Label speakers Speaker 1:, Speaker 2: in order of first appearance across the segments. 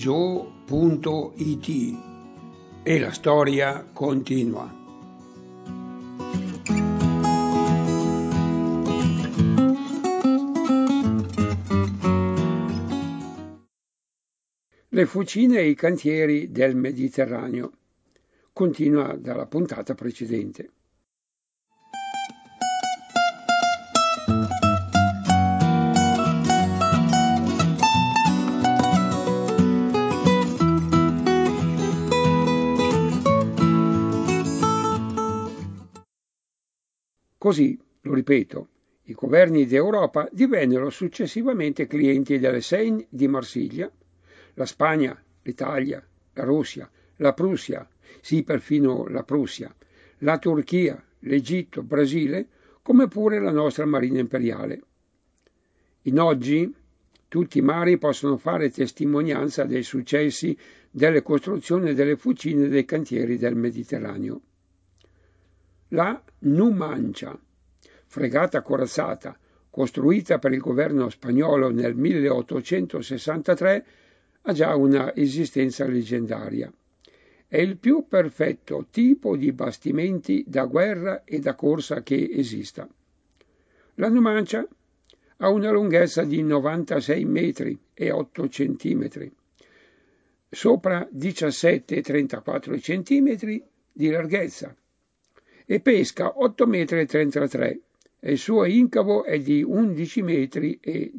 Speaker 1: Gio.it e la storia continua. Le fucine e i cantieri del Mediterraneo. Continua dalla puntata precedente. Così, lo ripeto, i governi d'Europa divennero successivamente clienti delle Seine di Marsiglia, la Spagna, l'Italia, la Russia, la Prussia, sì perfino la Prussia, la Turchia, l'Egitto, Brasile, come pure la nostra Marina Imperiale. In oggi tutti i mari possono fare testimonianza dei successi delle costruzioni delle fucine dei cantieri del Mediterraneo. La Numancia, fregata corazzata, costruita per il governo spagnolo nel 1863, ha già una esistenza leggendaria. È il più perfetto tipo di bastimenti da guerra e da corsa che esista. La Numancia ha una lunghezza di 96 metri e 8 centimetri, sopra 17,34 centimetri di larghezza, e pesca 8,33 metri e il suo incavo è di 11,18 metri.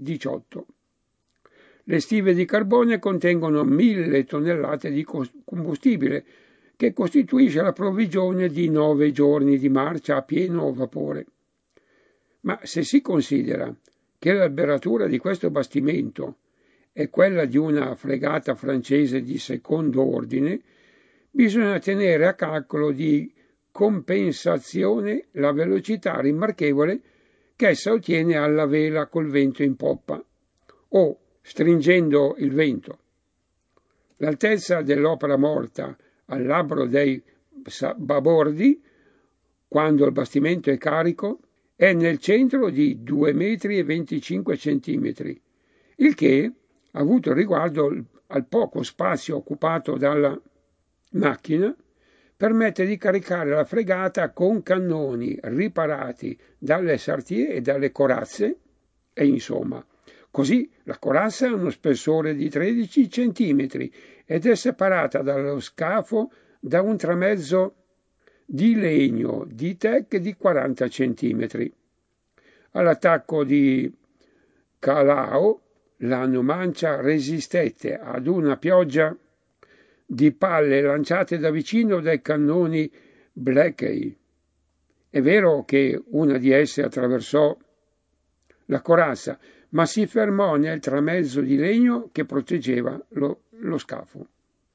Speaker 1: Le stive di carbone contengono 1.000 tonnellate di combustibile, che costituisce la provvigione di 9 giorni di marcia a pieno vapore. Ma se si considera che l'alberatura di questo bastimento è quella di una fregata francese di secondo ordine, bisogna tenere a calcolo di compensazione la velocità rimarchevole che essa ottiene alla vela col vento in poppa o stringendo il vento. L'altezza dell'opera morta al labbro dei babordi, quando il bastimento è carico, è nel centro di 2,25 metri, il che, avuto riguardo al poco spazio occupato dalla macchina, permette di caricare la fregata con cannoni riparati dalle sartie e dalle corazze e insomma, così la corazza ha uno spessore di 13 centimetri ed è separata dallo scafo da un tramezzo di legno di tech di 40 centimetri. All'attacco di Callao la Numancia resistette ad una pioggia di palle lanciate da vicino dai cannoni Blakey. È vero che una di esse attraversò la corazza, ma si fermò nel tramezzo di legno che proteggeva lo scafo.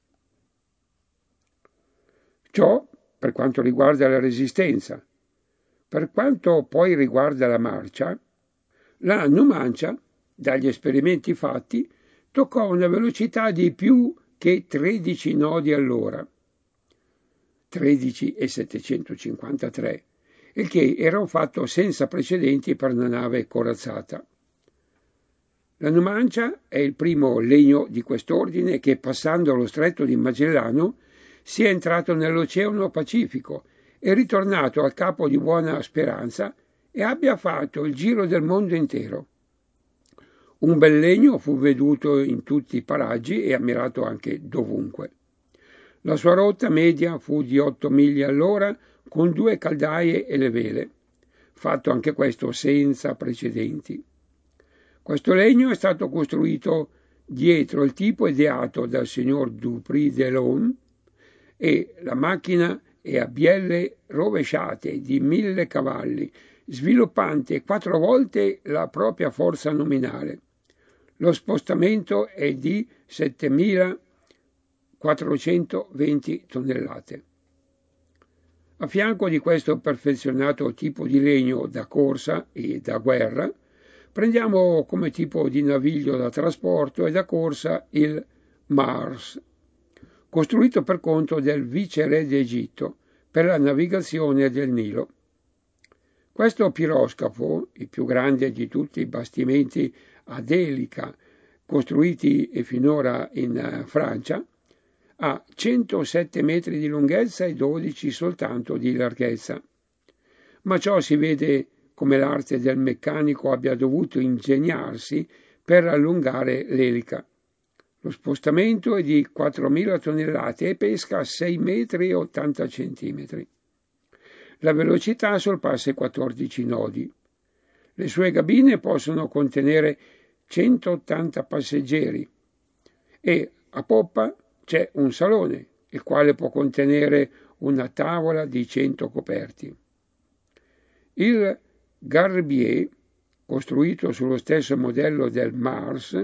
Speaker 1: Ciò per quanto riguarda la resistenza. Per quanto poi riguarda la marcia, la Numancia, dagli esperimenti fatti, toccò una velocità di più che 13 nodi all'ora, 13,753, il che era un fatto senza precedenti per una nave corazzata. La Numancia è il primo legno di quest'ordine che, passando lo stretto di Magellano, sia entrato nell'Oceano Pacifico e ritornato al Capo di Buona Speranza e abbia fatto il giro del mondo intero. Un bel legno fu veduto in tutti i paraggi e ammirato anche dovunque. La sua rotta media fu di 8 miglia all'ora con 2 caldaie e le vele, fatto anche questo senza precedenti. Questo legno è stato costruito dietro il tipo ideato dal signor Dupri de l'Homme e la macchina è a bielle rovesciate di 1.000 cavalli, sviluppante 4 volte la propria forza nominale. Lo spostamento è di 7.420 tonnellate. A fianco di questo perfezionato tipo di legno da corsa e da guerra, prendiamo come tipo di naviglio da trasporto e da corsa il Mars, costruito per conto del viceré d'Egitto per la navigazione del Nilo. Questo piroscafo, il più grande di tutti i bastimenti ad elica costruiti finora in Francia, ha 107 metri di lunghezza e 12 soltanto di larghezza. Ma ciò si vede come l'arte del meccanico abbia dovuto ingegnarsi per allungare l'elica. Lo spostamento è di 4.000 tonnellate e pesca a 6 metri e 80 centimetri. La velocità sorpassa i 14 nodi. Le sue cabine possono contenere 180 passeggeri e a poppa c'è un salone, il quale può contenere una tavola di 100 coperti. Il Garbier, costruito sullo stesso modello del Mars,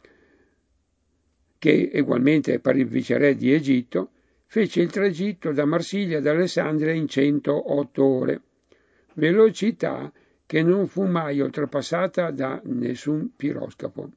Speaker 1: che ugualmente per il viceré di Egitto, fece il tragitto da Marsiglia ad Alessandria in 108 ore, velocità che non fu mai oltrepassata da nessun piroscafo.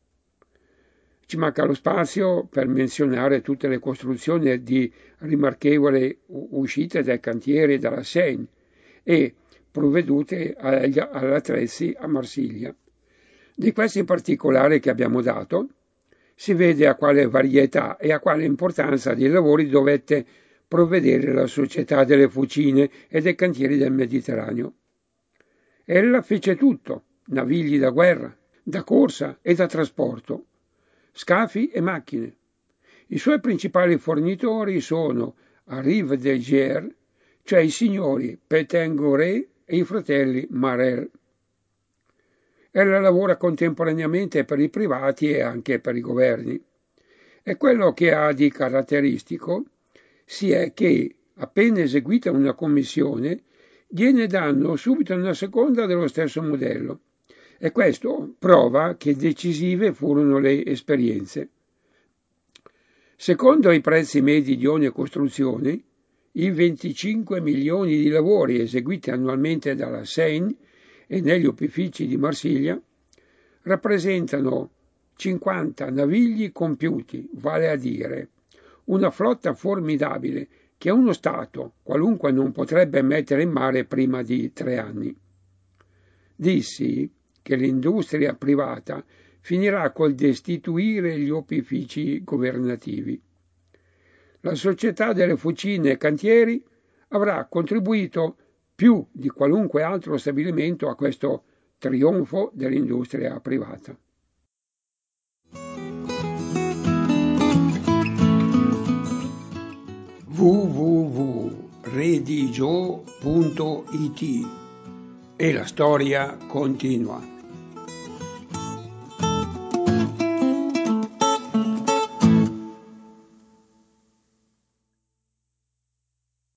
Speaker 1: Ci manca lo spazio per menzionare tutte le costruzioni di rimarchevole uscite dai cantieri della Seine e provvedute agli attrezzi a Marsiglia. Di questi in particolare che abbiamo dato, si vede a quale varietà e a quale importanza dei lavori dovette provvedere la Società delle Fucine e dei cantieri del Mediterraneo. Ella fece tutto, navigli da guerra, da corsa e da trasporto, scafi e macchine. I suoi principali fornitori sono Arrive de Gier, cioè i signori Pétain-Goré e i fratelli Marel. Ella lavora contemporaneamente per i privati e anche per i governi. E quello che ha di caratteristico è che, appena eseguita una commissione, gliene danno subito una seconda dello stesso modello. E questo prova che decisive furono le esperienze. Secondo i prezzi medi di ogni costruzione, i 25 milioni di lavori eseguiti annualmente dalla Seine e negli opifici di Marsiglia rappresentano 50 navigli compiuti, vale a dire una flotta formidabile che uno Stato, qualunque, non potrebbe mettere in mare prima di 3 anni. Dissi che l'industria privata finirà col destituire gli opifici governativi. La Società delle Fucine e Cantieri avrà contribuito più di qualunque altro stabilimento a questo trionfo dell'industria privata. www.redigio.it e la storia continua.